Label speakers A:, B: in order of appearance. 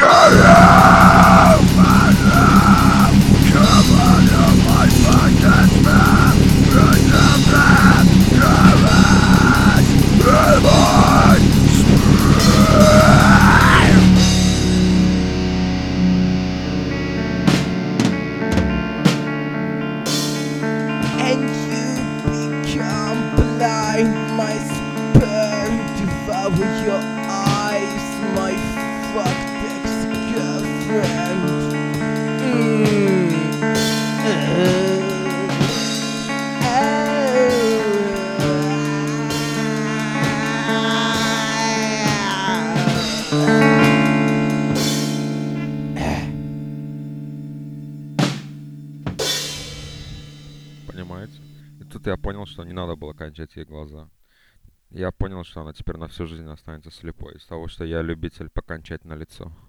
A: And you become blind, my sperm devour your eyes, my fucked ex-girlfriend.
B: Понимаете? И тут я понял, что не надо было кончать ей глаза. Я понял, что она теперь на всю жизнь останется слепой из того, что я любитель покончать на лицо.